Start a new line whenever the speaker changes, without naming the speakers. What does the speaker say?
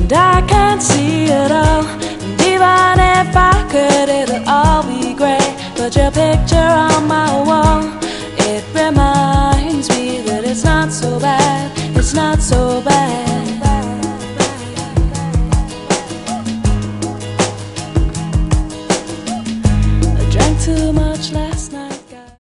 and I can't see it all. And even if I could, it'll all be great. But your picture on my wall, it reminds me that it's not so bad, it's not so